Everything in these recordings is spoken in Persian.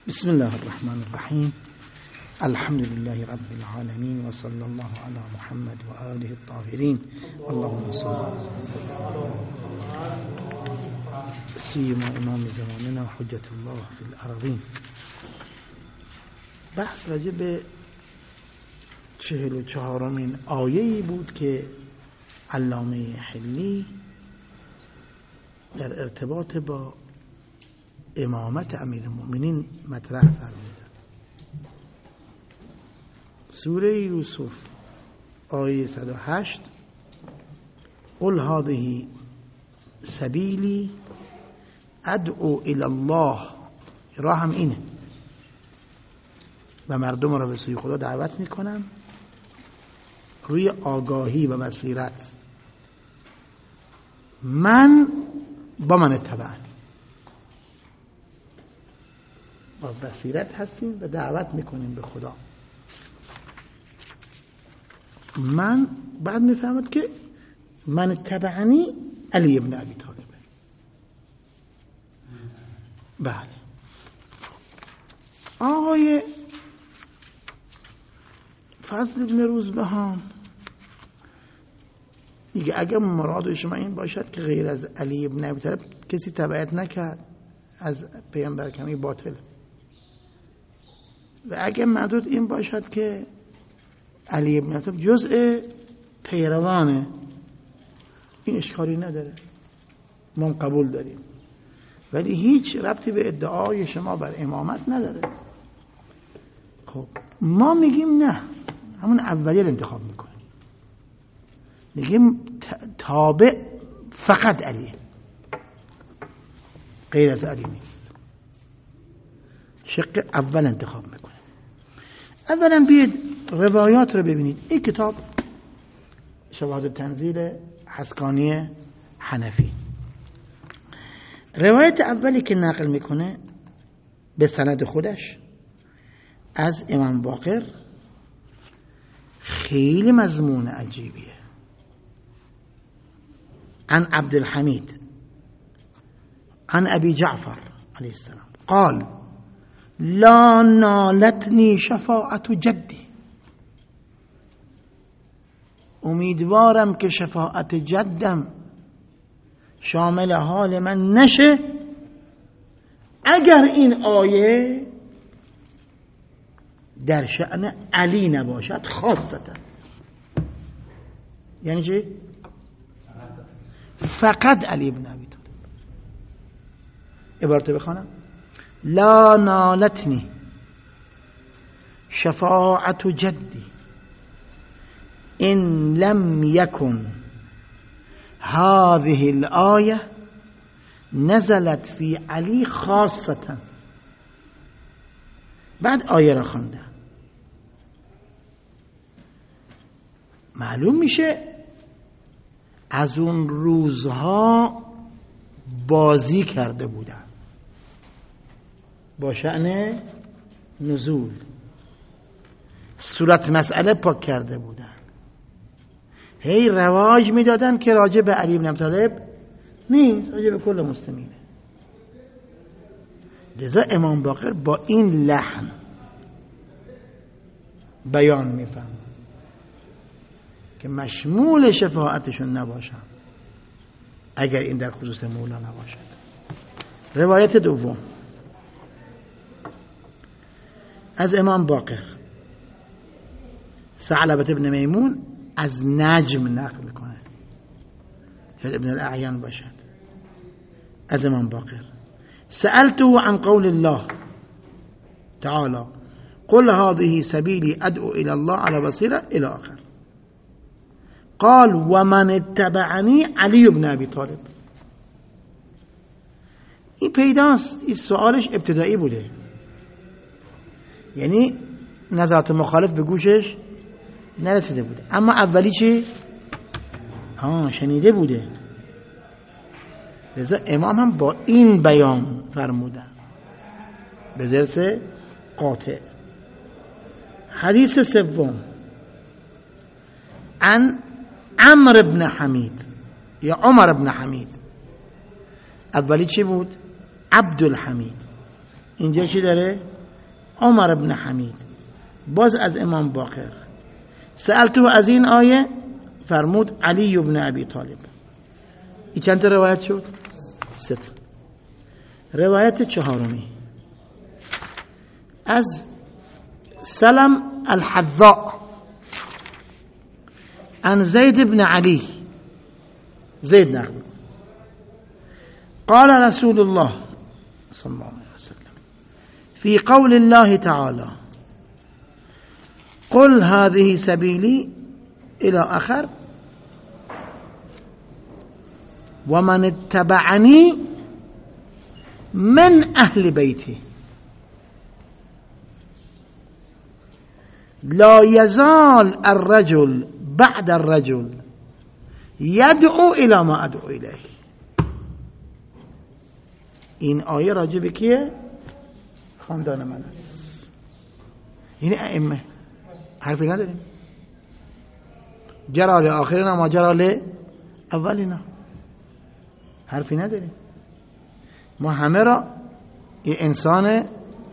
بسم الله الرحمن الرحیم. الحمد لله رب العالمین و صلی الله علی محمد و آله الطاهرین. اللهم صل علی سیما امام زماننا حجت الله فی الارضین. بحث راجع به 44مین آیه‌ای بود که علامه حلی در ارتباط با امامت امیرالمؤمنین مطرح فرمودند. سوره یوسف آیه 108: قل هذه سبیلی ادعو الی الله، راه هم اینه و مردم را به سوی خدا دعوت میکنم روی آگاهی و بصیرت. من با من اتبعني، با بصیرت هستیم و دعوت میکنیم به خدا. من بعد میفهمد که من اتبعنی علی ابن ابی طالب. بله. آقای فضل ابن روزبهان میگه اگر مراد شما این باشد که غیر از علی ابن ابی طالب کسی تبعیت نکرد از پیامبر کمی باطل، و اگر معدود این باشد که علی ابن ابی طالب جزء پیروانه، این اشکالی نداره، ما قبول داریم، ولی هیچ ربطی به ادعای شما بر امامت نداره. خب ما میگیم نه، همون اولیه رو انتخاب میکنیم، میگیم تابع فقط علیه، غیر از علی نیست. شق اول انتخاب میکنیم. اولا بیاید روایات رو ببینید. این کتاب شواهد تنزیل حسکانی حنفی، روایت اولی که نقل میکنه به سند خودش از امام باقر خیلی مضمون عجیبیه. عن عبدالحمید عن ابی جعفر علیه السلام قال لا نالتنی شفاعت جدی، امیدوارم که شفاعت جدم شامل حال من نشه اگر این آیه در شأن علی نباشد خاصتا. یعنی چی؟ فقط علی ابن ابی طالب. عبارت بخوانم: لا نالتنی شفاعت جدی ان لم يكن هذه الآية نزلت في علی خاصة. بعد آیه را خوانده. معلوم میشه از اون روزها بازی کرده بودن با شأن نزول، صورت مسئله پاک کرده بودن، هی رواج میدادن که راجع به علی بن ابی طالب نیست، راجع به کل مسلمینه. لذا امام باقر با این لحن بیان میفهم که مشمول شفاعتشون نباشن اگر این در خصوص مولا نباشد. روایت دوم از امام باقر، ثعلبه ابن میمون از نجم نقل میکنه، شاید ابن الاعیان باشد. از امام باقر: سألته عن قول الله تعالى قل هذه سبيلي ادعو الى الله على بصيرة الى آخر. قال ومن اتبعني علی بن ابی طالب. این پیداست این سوالش ابتدایی بوده، یعنی نظرات مخالف به گوشش نرسیده بوده، اما اولی چی؟ شنیده بوده. لذا امام هم با این بیان فرمودن به ضرس قاطع. حدیث سوم عن عمرو بن حمید یا عمر بن حمید. اولی چی بود؟ عبدالحمید. اینجا چی داره؟ عمر بن حمید، باز از امام باقر. سألته از این آیه فرمود علی بن ابی طالب. این چند تا روایت شد؟ 3 تا. روایت چهارمی از سلم الحذاء عن زید بن علی، زید نقل قال رسول الله صلى الله عليه وسلم في قول الله تعالى قل هذه سبيلي إلى آخر ومن اتبعني من أهل بيتي لا يزال الرجل بعد الرجل يدعو إلى ما أدعو إليه. این آیه راجع به کیه؟ خاندان من است. یعنی ائمه، حرفی نداریم. جرال آخرنا ما جرال اولینا، حرفی نداریم. ما همه را یه انسان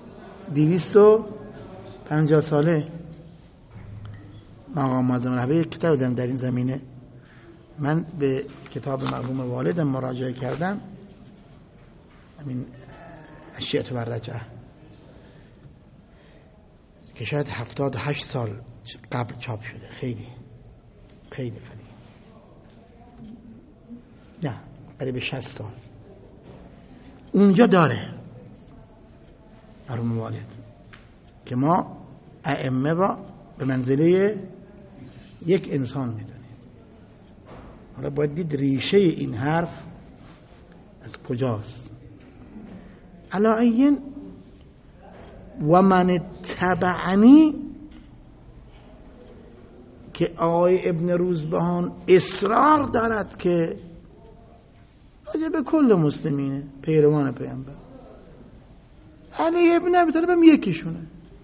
250 ساله مقام معظم الرهبه یک کتاب دارم در این زمینه. من به کتاب مرحوم والدم مراجعه کردم، همین اشیاء و رجعه، که شاید 78 سال قبل چاپ شده. خیلی خیلی نه قریب 60 سال اونجا داره مرحوم والد که ما ائمه را به منزله یک انسان میدونیم. حالا باید دید ریشه این حرف از کجاست. علایین و من تبعنی که آقای ابن روزبهان اصرار دارد که راجع به کل مسلمینه، پیروان پیامبر. علی ابن ابی طالب هم یکیشونه.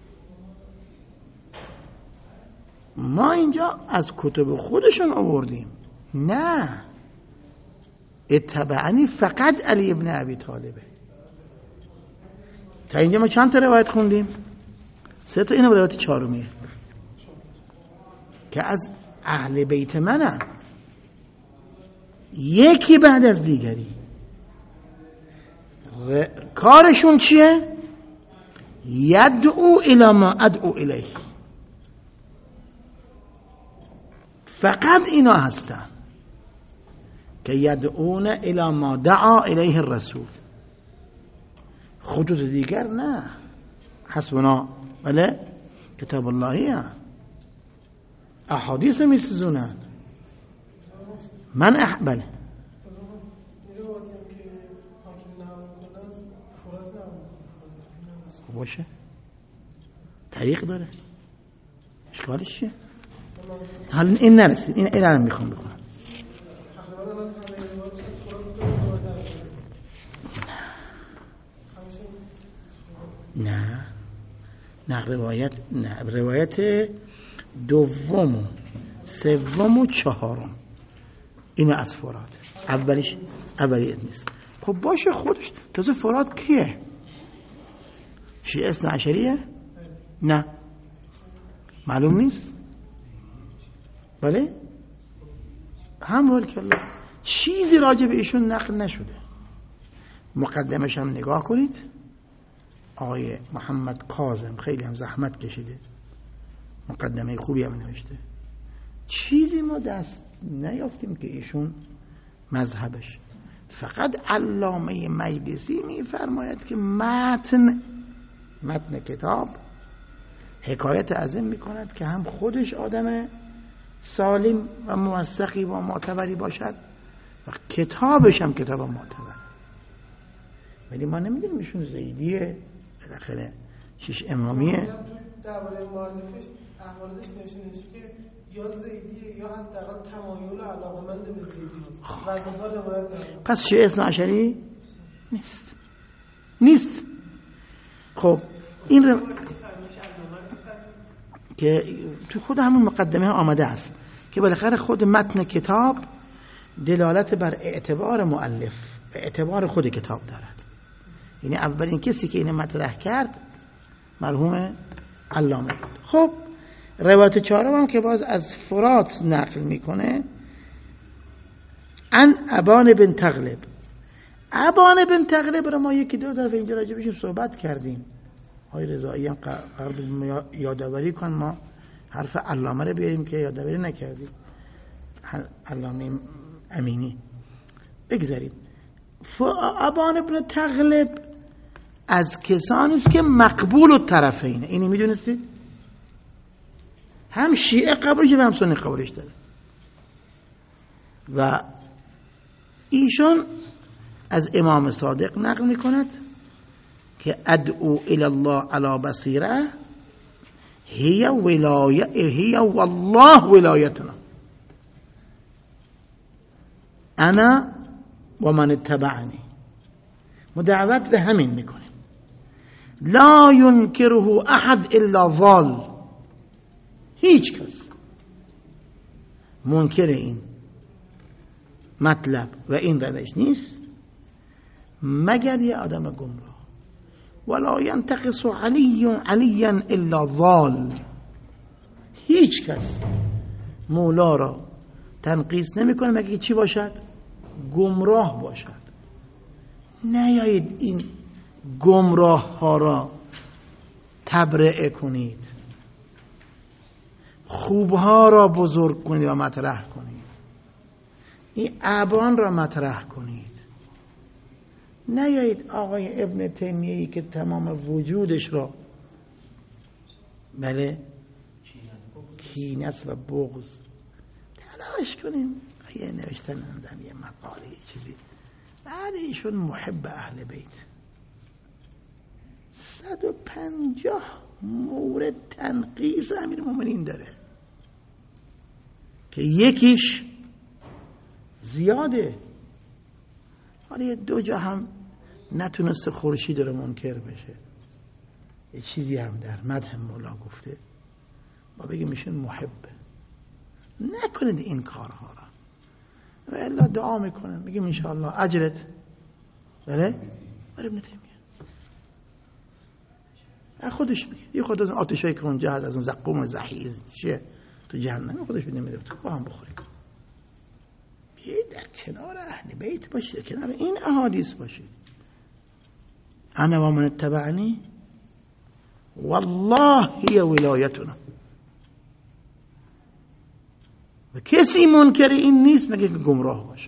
ما اینجا از کتب خودشون آوردیم. نه، اتبعنی فقط علی ابن ابی طالبه. تا اینجا ما چند تا روایت خوندیم؟ 3 تا. اینم روایت 4میه که از اهل بیت منن، یکی بعد از دیگری. کارشون چیه؟ یدعو الی ما ادعو الیه. فقط اینا هستن که یدعون الی ما دعا الیه الرسول. خطوط دیگر نه. حسبنا بله کتاب اللهی هم احادیث میسزونن. من بله باشه، طریق داره، اشکالش چیه؟ حالا این نرسید، این الان میخوام بکنم. نه روایت دوم و سوم و چهارم این از فرات. اولیت نیست. خب باشه خودش. تازه فرات کیه؟ شیعه اثنا عشریه؟ نه معلوم نیست. بله هموال که چیزی راجع به ایشون نقل نشده. مقدمش هم نگاه کنید. آقای محمد کاظم خیلی هم زحمت کشیده، مقدمه خوبی هم نوشته. چیزی ما دست نیافتیم که ایشون مذهبش. فقط علامه مجلسی میفرماید که متن کتاب حکایت از این میکند که هم خودش آدم سالم و موثقی و معتبری باشد و کتابش هم کتاب معتبر. ولی ما نمیدونیم ایشون زیدیه، بالاخره شیش امامیه. درباره مؤلفش احوالش نوشته که یا زیدیه یا حداقل تمایل علاقه‌مند به زیدی. پس شیعه اثنا عشری نیست. خب این که تو خود همون مقدمه ها آمده است که بالاخره خود متن کتاب دلالت بر اعتبار مؤلف، اعتبار خود کتاب دارد. یعنی اولین کسی که اینو مطرح کرد مرحوم علامه بود. خب روایت چهارم هم که باز از فرات نقل میکنه، عن ابان بن تغلب. ابان بن تغلب رو ما یکی دو دفعه اینجا راجع بهش صحبت کردیم. آقای رضایی هم قرار یادآوری کن ما حرف علامه رو بیاریم که یادآوری نکردیم، علامه امینی. بگذاریم. ابان بن تغلب از کسانی است که مقبول الطرفینه. اینی میدونستید؟ هم شیعه قبولش و هم سنی قبولش داره. و ایشون از امام صادق نقل میکند که ادعو الی الله علی بصیره هی والله ولایتنا انا و من اتبعنی. مدعوت به همین میکنیم. لا ینکره احد الا ضال. هیچ کس منکر این مطلب و این روش نیست مگر یه آدم گمراه. ولا ینتقص علیا الا ضال. هیچ کس مولا را تنقیص نمیکنه مگر چی باشد؟ گمراه باشد. نیایید این گمراه ها را تبرئه کنید، خوبها را بزرگ کنید و مطرح کنید، این ابان را مطرح کنید. نیایید آقای ابن تیمیه‌ای که تمام وجودش را بله کینت و بغض تلاش کنیم یه نوشتن یه مقاله چیزی. بعد ایشون محب اهل بیت 150 مورد تنقیص امیرالمومنین داره که یکیش زیاده. حالا دو جا هم نتونسته خورشید رو منکر بشه. یه چیزی هم در مدح مولا گفته، ما بگیم ایشون محبه. نکنید این کارها را و الا دعا میکنن میگیم انشاءالله اجرت بله برای ابن تیمیه. خودش میگه یه خود از اون آتشایی که اونجا هست، از اون زقوم زحیز چیه تو جهنم، خودش میده میده تو با هم بخوریم. بیایید در کنار اهل بیت باشید، کنار این احادیث باشید. انا و من اتبعنی والله هی ولایتنا. و کسی منکر این نیست مگه که گمراه باشد.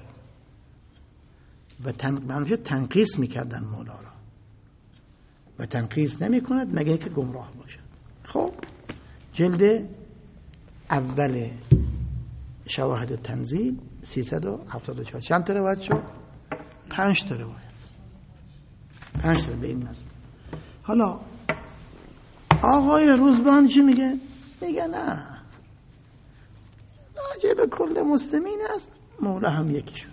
و تنقیص میکردن مولا را و تنقیص نمی کند مگه که گمراه باشد. خب جلد اول شواهد التنزیل 374. چند تا روایت شد؟ 5 تا روایت. 5 تا به این نظر. حالا آقای روزبان چی میگه؟ میگه نه راجع به کل مسلمین است، مولا هم یکیشون.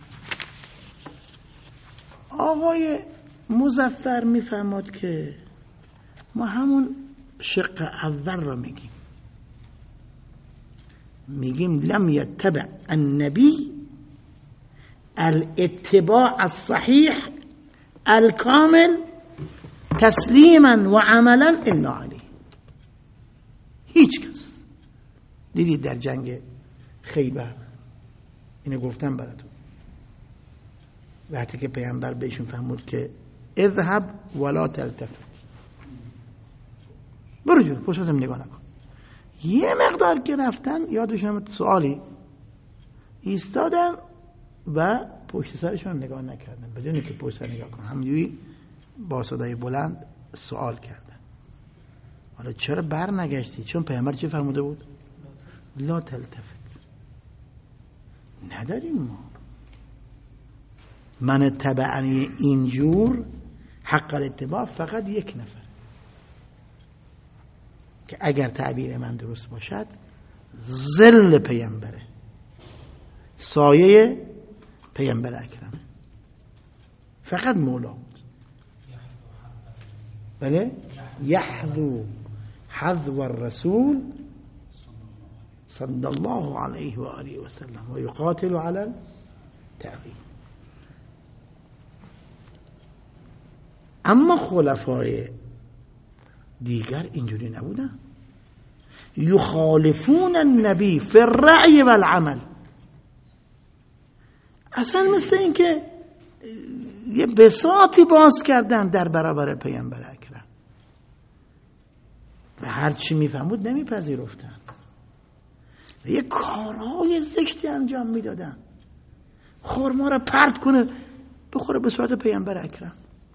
آقای مظفر میفهمد که ما همون شق اول را میگیم لم یتبع النبی الاتباع الصحیح الکامل تسلیما و عملا الا علیه. هیچ کس دیدید در جنگ خیبر اینو گفتم براتون، وقتی که پیامبر بهشون فرمود که اذهب ولا تلتفت، برو جلو پشتم نگاه نکن. یه مقدار که رفتن یادشون اومد سوالی ایستادن و پشت سرشون نگاه نکردن، بدون که پشت سر نگاه کنن، همینجوری با صدای بلند سوال کردن. حالا چرا بر نگشتی؟ چون پیامبر چه فرموده بود؟ لا تلتفت. نداریم ما من تبعنی اینجور حق الاتباع فقط یک نفر که اگر تعبیر من درست باشد ظل پیامبره، سایه پیامبر اکرمه، فقط مولا بود. بله یحذو حذو الرسول صلی الله علیه و آله و سلم و یقاتل علی التعقیب. اما خلفای دیگر اینجوری نبودن. یخالفون النبی فی الرأی والعمل. اصلا مثل این که یه بساطی باز کردن در برابر پیامبر اکرم و هر چی میفهمود نمیپذیرفتن و یه کارهای زشتی انجام میدادن. خرما رو پرت کنه بخوره به صورت پیامبر اکرم.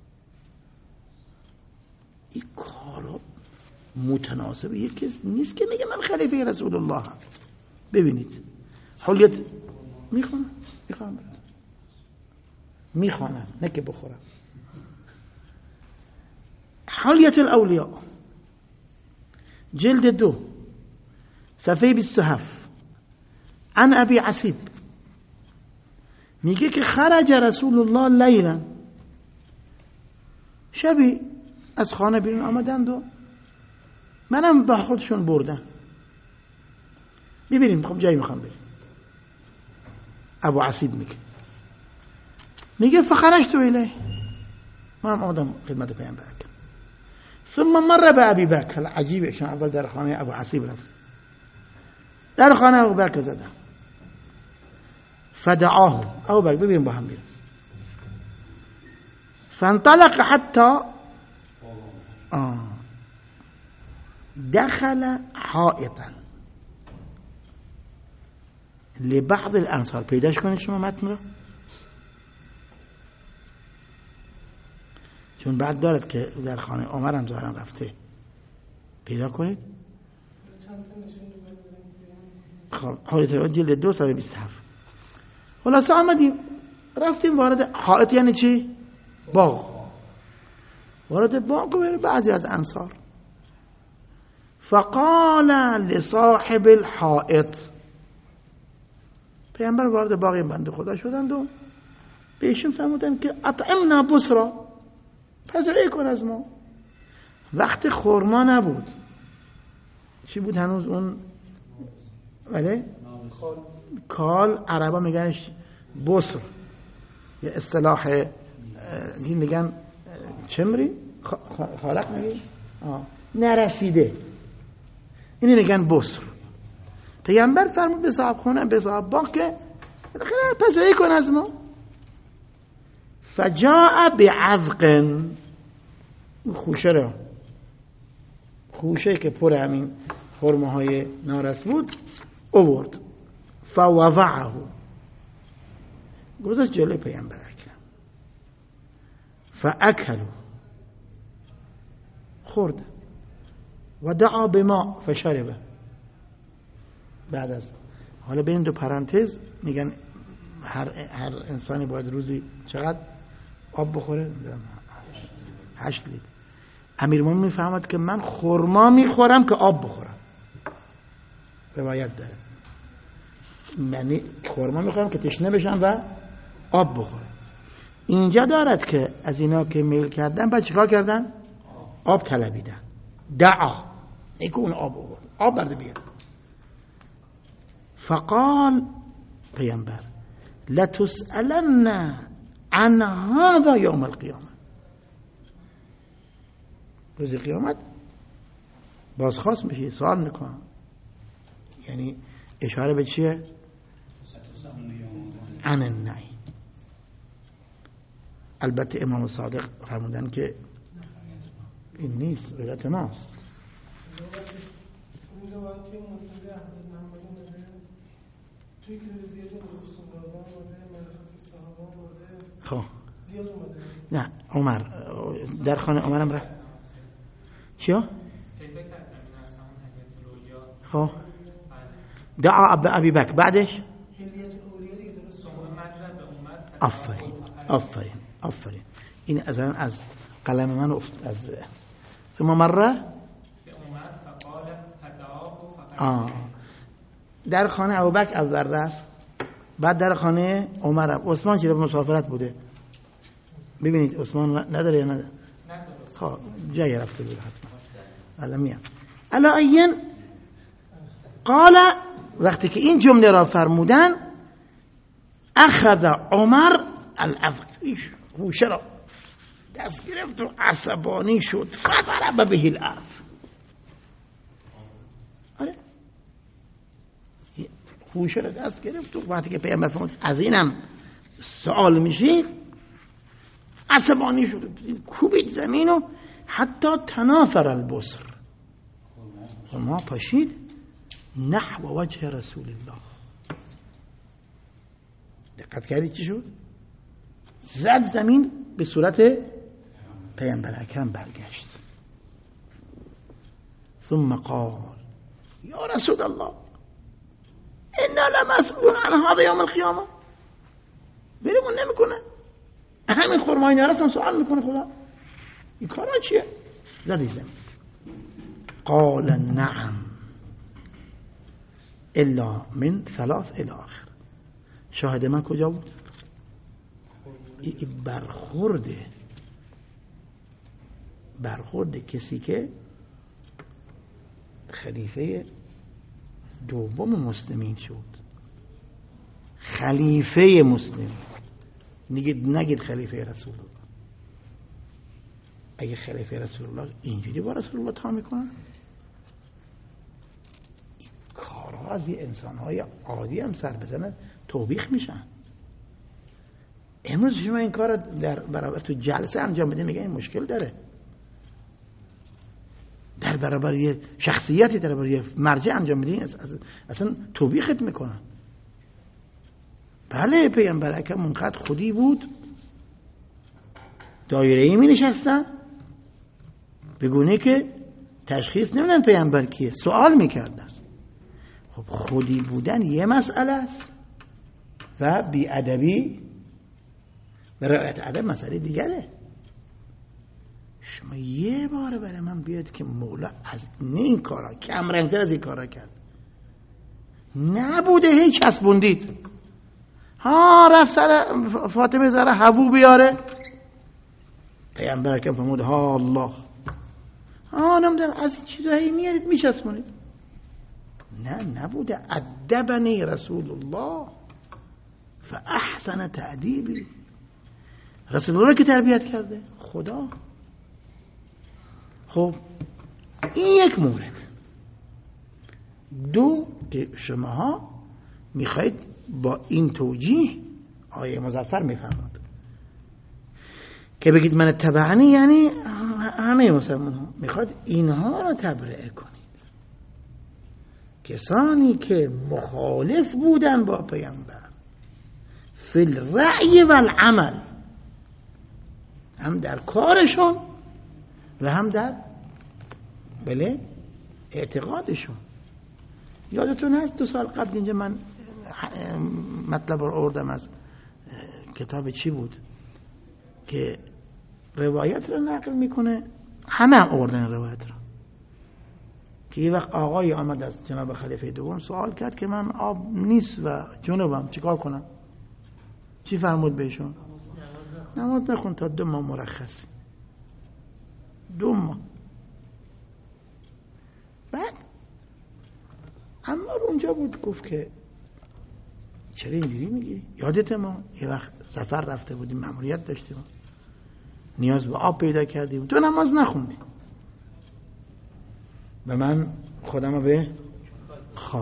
این کارا متناسب یکی نیست که میگه من خلیفه رسول الله هم. ببینید حلیت میخوانم نه که بخورم. حلیت الاولیاء جلد 2 صفحه 27 عن ابی عصیب میگه که خرج رسول الله لیلا، شبی از خانه بیرون آمدند و منم با خودشون بردن. ببینیم جایی میخوام بریم. ابو عصیب میگه فخرجت الیه، من آمدم خدمت پیامبر. ثم مر به ابی بکر. عجیبه چون اول در خانه ابو عصیب رفت، در خانه ابو بکر زدم. فدعاه ابو بکر، ببینیم با هم بریم. فانطلق حتی دخل حائطا لبعض الانصار. پیداش کنید شما متن رو، چون بعد دارد که در خانه عمر هم ظاهرا رفته. پیدا کنید. خب حالت جلد 2 صفحه 27. خلاصه آمدیم رفتیم وارد حائط، یعنی چی؟ باغ. وارد باغ بره بعضی از انصار. فقال لصاحب الحائط، پیامبر وارد باغ بنده خدا شدند و بهشون فرمودن که اطعمنا بصرا، پذیرایی کن از ما. وقت خرما نبود، چی بود هنوز؟ اون ولی کال عربا میگنش بصر، یه اصطلاح این میگن چمری خالق میگه نرسیده، اینی میگن بصر. پیامبر فرمود به صاحب خونه، به صاحب باغ که پذیرایی کن از ما. فجاء بعذق، خوشه که پر همین خرماهای نارس بود آورد. فوضعه، گذاشت جلوی پیامبر اکرم. فاکلوا، خورد. و دعا بما فشربه. بعد از حالا بین دو پرانتز میگن هر انسانی باید روزی چقدر آب بخوره؟ 8 لیتر. امیرالمومنین میفهمد که من خرما میخورم که آب بخورم، روایت داره. یعنی خرما میخورم که تشنه بشم و آب بخورم. اینجا دارد که از اینا که میل کردن بعد چیکار کردن؟ آب طلبیدن. دعا، نیکو اون آب بخور، آب برده بیار. فقال پیامبر لتسألن عن هذا یوم القیامه، روز قیامت بازخواست میشی، سوال میکنم. یعنی اشاره به چیه؟ عن النعی. البته امام صادق فرمودن که این نیست، غیرت ماست. خب نه عمر در خانه عمرم رفت. چیا؟ خب دعا ابی بکر، بعدش آفرین این از قلم من افت. از ثم مره در خانه ابوبکر اول رفت، بعد در خانه عمر رفت. عثمان چه مسافرت بوده؟ ببینید عثمان نداره یا نداره؟ خب جای رفته بود حتما. علمیه علایین قال، وقتی که این جمله را فرمودن اخذ عمر العفق، خوشه را دست گرفت و عصبانی شد. فضرب به الارض، گوشه رو دست گرفت و وقتی که پیامبر فرمود از اینم سوال میشه عصبانی شد، کوبید زمین و حتی تناثر البصر، ما پاشید نحو وجه رسول الله. دقت کردید چی شد؟ زد زمین به صورت پیامبر اکرم برگشت. ثم قال یا رسول الله انا لمسئولون عن هذا یوم القیامه. برمون نمیکنه، همین خرمای نرسم سوال میکنه خدا این کارا چیه؟ زد زمین. قال نعم الا من ثلاث الى آخر. شاهد من کجا بود؟ برخورد کسی که خلیفه دوم مسلمین شد. خلیفه مسلمین، نگید خلیفه رسول الله. اگه خلیفه رسول الله اینجوری با رسول الله تا میکنن، این کارها از یه انسانهای عادی هم سر بزنه توبیخ میشن. امروز شما این کار در برابر تو جلسه انجام بده میگه این مشکل داره، در برابر یه شخصیتی، در برابر یه مرجع انجام بدین اصلا توبیخت میکنن. بله پیامبر اکرم اونقدر خودی بود، دایره‌ای می نشستن بگونه که تشخیص نمیدن پیامبر کیه، سوال میکردن. خب خودی بودن یه مسئله است و بی‌ادبی و رعایت ادب مسئله دیگره. شما یه بار برای من بیاد که مولا از این کارا کمرنگتر از این کارا کرد نبوده، هیچ چسبوندید. ها رفت سر فاطمه زهرا حبو بیاره، پیامبر اکرم فرمود ها الله، نمیدونم از این چیزایی میارید میچسبونید. نبوده. ادبنی رسول الله فاحسن تأدیبی. رسول الله که تربیت کرده خدا. خب این یک مورد. دو، که شماها میخواید با این توجیه آیه مظفر میفرماد که بگید من تبعنی، یعنی همه مسلمان ها میخواد اینها رو تبرئه کنید. کسانی که مخالف بودن با پیامبر فی الرأی و العمل، هم در کارشون و هم در اعتقادشون. یادتون هست 2 سال قبل اینجا من مطلب رو آوردم از کتاب چی بود که روایت رو نقل میکنه، همه هم آوردن روایت رو، که یه وقت آقای آمد از جناب خلیفه دوم سوال کرد که من آب نیست و جنوبم چیکار کنم؟ چی فرمود بهشون؟ نماز نخون تا 2 ماه مرخصی. 2 ماه. بعد عمار اونجا بود گفت که چرا اینجوری میگی؟ یادت ما یه وقت سفر رفته بودیم، مأموریت داشتیم، نیاز به آب پیدا کردیم، تو نماز نخوندی و من خودم رو به خاک.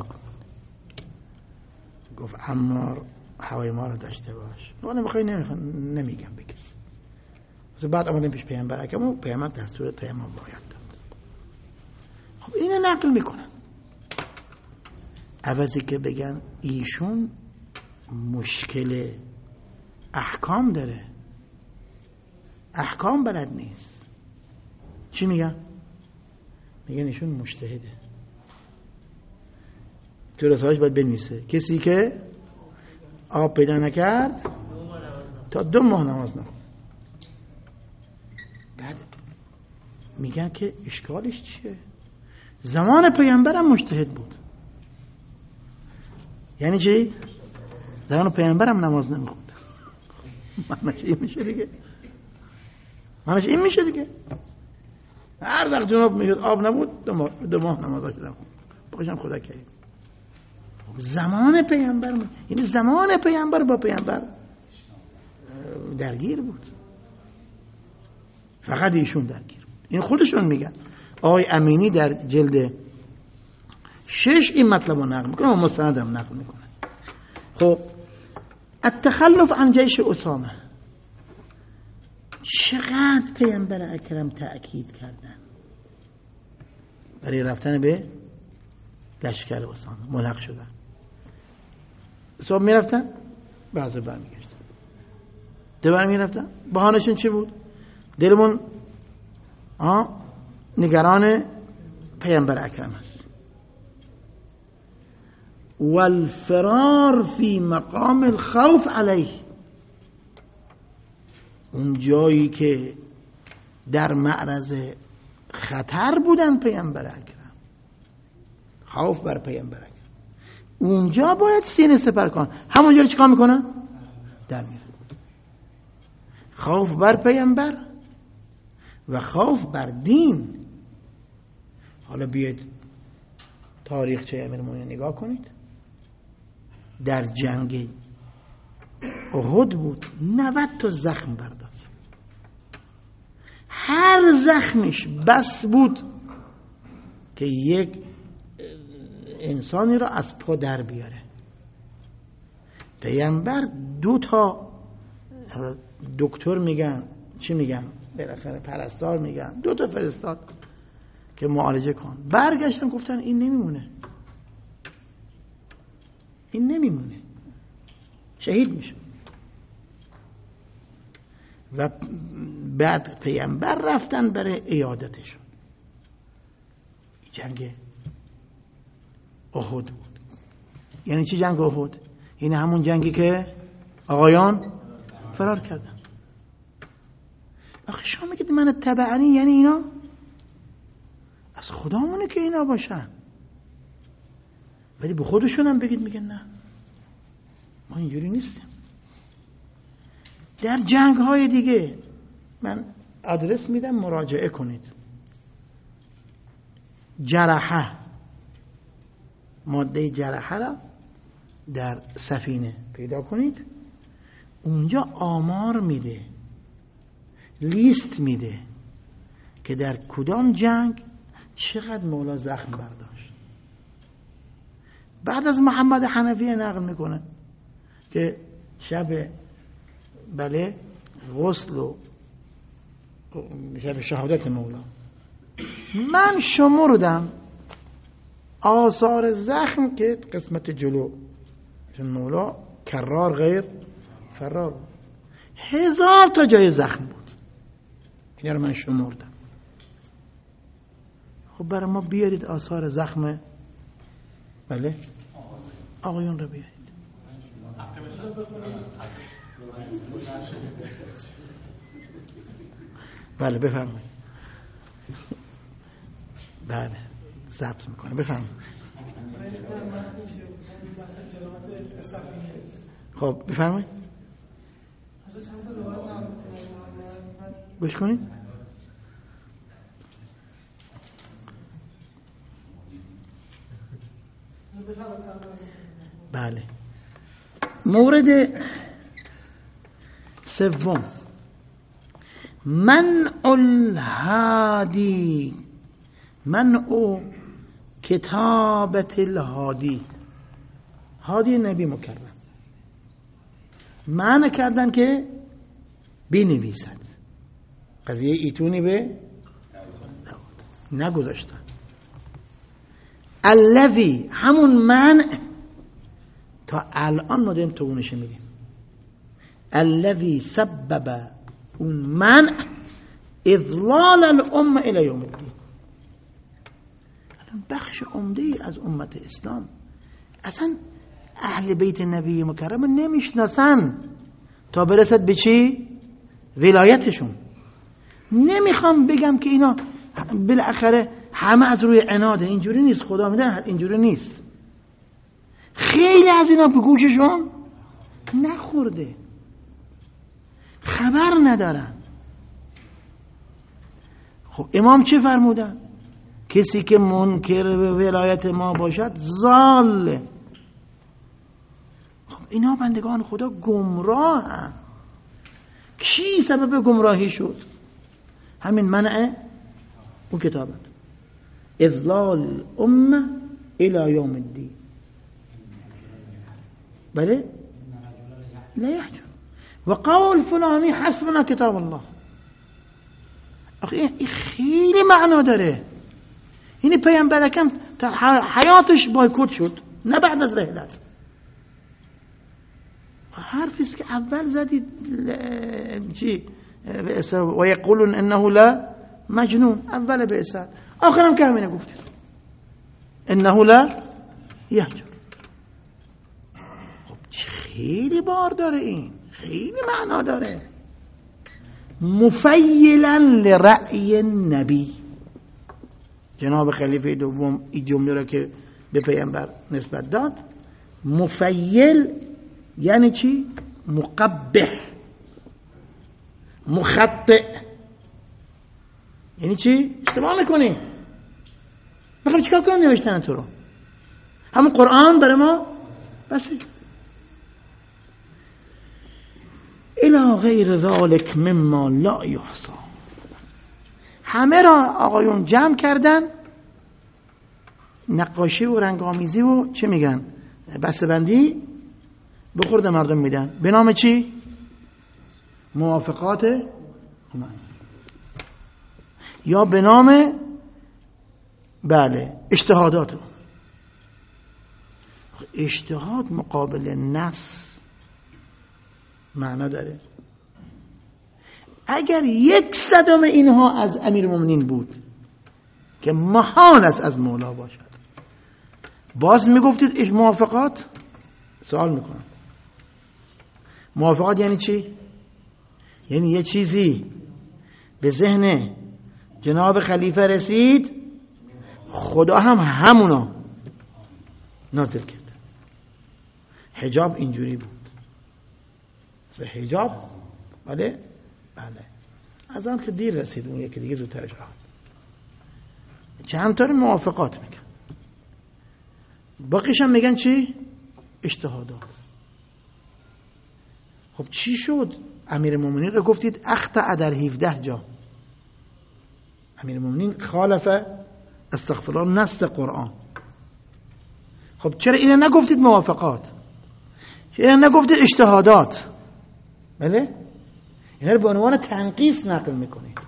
گفت عمار هوای ما رو داشته باش، من بخوای نمیگم بکس. بعد آمدیم پیش پیامبر اکرم و پیامبر دستور تیمم باید داد. خب اینو نقل میکنن، عوضی که بگن ایشون مشکل احکام داره، احکام بلد نیست. چی میگن؟ میگن ایشون مجتهده. تو رسالش باید بنویسه کسی که آب پیدا نکرد تا 2 ماه نماز نخون. بعد میگن که اشکالش چیه؟ زمان پیامبرم مجتهد بود. یعنی چی؟ زمان پیامبرم نماز نمیخوند. معنیش این میشه دیگه. هر وقت جناب میشد آب نبود 2 ماه نماز نخوند. باشم خدا کریم. زمان پیامبر، یعنی زمان پیامبر با پیامبر درگیر بود، فقط ایشون درگیر بود. این خودشون میگن. آقای امینی در جلد 6 این مطلب رو نقل میکنه و مستند هم نقل میکنه. خب التخلف عن جیش اسامه، چقدر پیامبر اکرم تأکید کردن برای رفتن به لشکر اسامه. ملحق شدن، صبح میرفتن بعضی برمیگشتن، دوباره میرفتن. بهانه‌شون چی بود؟ دلمون نگران پیامبر اکرم است. والفرار فی مقام الخوف علیه، اون جایی که در معرض خطر بودن پیامبر اکرم، خوف بر پیامبر اکرم، اونجا باید سینه سپر کن. همونجا رو چیکار میکنن؟ در میرن. خوف بر پیامبر و خوف بر دین. حالا بیاید تاریخچه امیرالمومنین نگاه کنید. در جنگ احد بود 90 تا زخم برداشت. هر زخمش بس بود که یک انسانی را از پا در بیاره. پیامبر 2 تا دکتر میگن، چی میگن، بالاخره پرستار میگن، 2 تا فرستاد که معالجه کن. برگشتن گفتن این نمیمونه، این نمیمونه، شهید میشه. و بعد پیامبر رفتن برای عیادتشون. جنگ احد بود. یعنی چی جنگ احد؟ این همون جنگی که آقایان فرار کردن. آخه شما میگید من تبعنی، یعنی اینا از خدامونه که اینا باشن، ولی به خودشون هم بگید میگن نه ما اینجوری نیستیم. در جنگ های دیگه من آدرس میدم مراجعه کنید. جرحه، ماده جرحه را در سفینه پیدا کنید، اونجا آمار میده، لیست میده که در کدام جنگ چقدر مولا زخم برداشت. بعد از محمد حنفی نقل میکنه که شب غسل و شب شهادت مولا من شمردم آثار زخم که قسمت جلو چون مولا کرار غیر فرار بود، 1000 تا جای زخم بود. اینا رو من شمردم. خب برای ما بیارید آثار زخم آقایون رو بیارید. بله بفرمایید. بله ضبط میکنه، بفرمایید. خب بفرمایید. گوش کنید. بله. مورد سوم، منع الهادی، منع کتابت الهادی. هادی نبی مکرم منع کردن که بنویسد. قضیه ایتونی به نگذاشتن. الذی، همون منع تا الان ما داریم توونش میدیم. الذی سبب، اون منع اضلال الامه الی یوم الدین. بخش عمده ای از امت اسلام اصلا اهل بیت نبی مکرم نمیشناسن تا برسد به چی؟ ولایتشون. نمیخوام بگم که اینا بالاخره همه از روی عناده، اینجوری نیست، خدا میده اینجوری نیست. خیلی از اینا به گوششون نخورده، خبر ندارن. خب امام چه فرمودن؟ کسی که منکر به ولایت ما باشد ضال. خب اینا بندگان خدا گمراه هم. کی سبب گمراهی شد؟ همین منع اون کتابت. اضلال امه الی یوم الدین. بله لا يحجر و قول فلانی حسبنا کتاب الله. آخه این خیلی معنا داره. این پیامبر اکرم تا حیاتش بایکوت شد، نه بعد از رحلت. حرفی است که اول زدید چی و یقولون انه لا مجنون، اول بعثت، آخرم که همینه گفتید انه لا یهجر. خب خیلی بار داره، این خیلی معنا داره. مفیلا لرأی النبی، جناب خلیفه دوم این جمله را که به پیامبر نسبت داد، مفیل یعنی چی؟ مقبح، مخطئ، یعنی چی؟ اشتباه میکنی. بخوام چیکار کنم نوشتن تو رو؟ همون قرآن برای ما بس. الی غیر ذالک مما لا یحصی. همه را آقایون جمع کردن، نقاشی و رنگامیزی و چه میگن بسته‌بندی به خورد مردم میدن به نام چی؟ موافقات همه، یا به نام بله اجتهادات. اجتهاد مقابل نص معنا داره. اگر 1/100 اینها از امیرالمومنین بود که محال است از مولا باشد، باز میگفتید موافقات؟ سوال میکنم، موافقات یعنی چی؟ یعنی یه چیزی به ذهن جناب خلیفه رسید، خدا هم همونا نازل کرد. حجاب اینجوری بود، حجاب بله از آن که دیر رسید، اون یکی دیگه زودترش آمد. چند تا موافقات میگن، باقیش هم میگن چی؟ اجتهادات. خب چی شد؟ امیرالمومنین رو گفتید اخطأ در 17 جا. امیرالمومنین خالف استغفرالله نص قرآن. خب چرا اینو نگفتید موافقات؟ چرا نگفتید اجتهادات؟ بله؟ اینا رو به عنوان تنقیص نقل میکنید.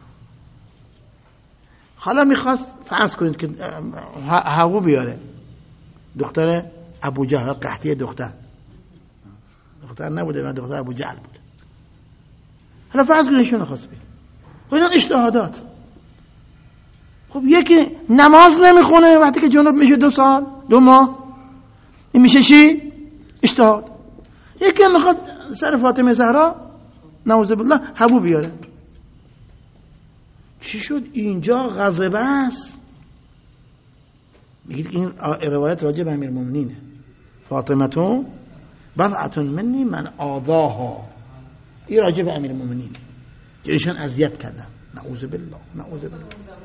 حالا میخواست فرض کنید که هوا بیاره، دختر ابو جهل، قحطی دختر نبوده، من دختر ابو جهل بود. حالا فرض کنید ایشون خواست بید، خب اینا اجتهادات. خب یکی نماز نمیخونه وقتی که جنوب میشه 2 سال 2 ماه، این میشه چی؟ اجتهاد. یکی میخواد سر فاطمه زهرا نعوذ بالله حبو بیاره. چی شد؟ اینجا غضبه است. میگید این روایت راجع به امیرالمومنینه، فاطمه بضعة منی من آذاها، این راجع به امیرالمومنین که ایشان اذیت کردن. نعوذ بالله نعوذ بالله.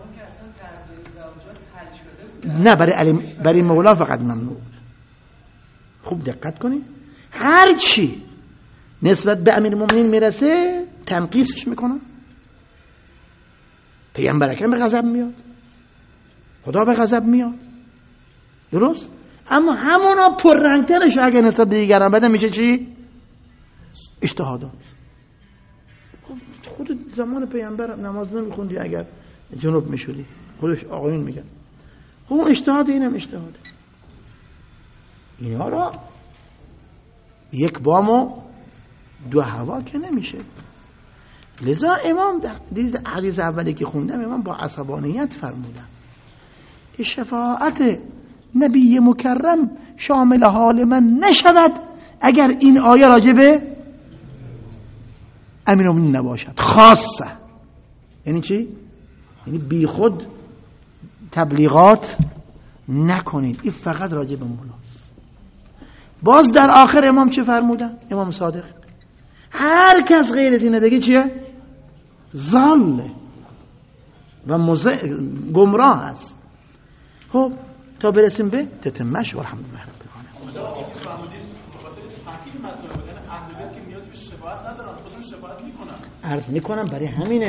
نه برای مولا فقط ممنوع. خوب دقت کنید، هر چی نسبت به امیرالمومنین میرسه تنقیصش میکنن. پیامبر اکرم به غضب میاد، خدا به غضب میاد، درست؟ اما همونا پررنگترش اگه نسبت به دیگران بده میشه چی؟ اجتهادات. خود زمان پیامبر نماز نمیخوندی اگر جنوب میشدی، خودش آقایون میگن. خب اجتهاد، اینم اجتهاده. اینا را یک بام و 2 هوا که نمیشه. لذا امام در حدیث اولی که خوندم، امام با عصبانیت فرمودن که شفاعت نبی مکرم شامل حال من نشود اگر این آیه راجبه امیرالمومنین نباشد خاصه. یعنی چی؟ یعنی بی خود تبلیغات نکنید، این فقط راجب مولاست. باز در آخر امام چه فرمودن؟ امام صادق هر کس غیر از اینه بگه چیه؟ ضاله و گمراه است. خب تا برسیم به تتمش و الحمدلله رب العالمین. عرض میکنم برای همینه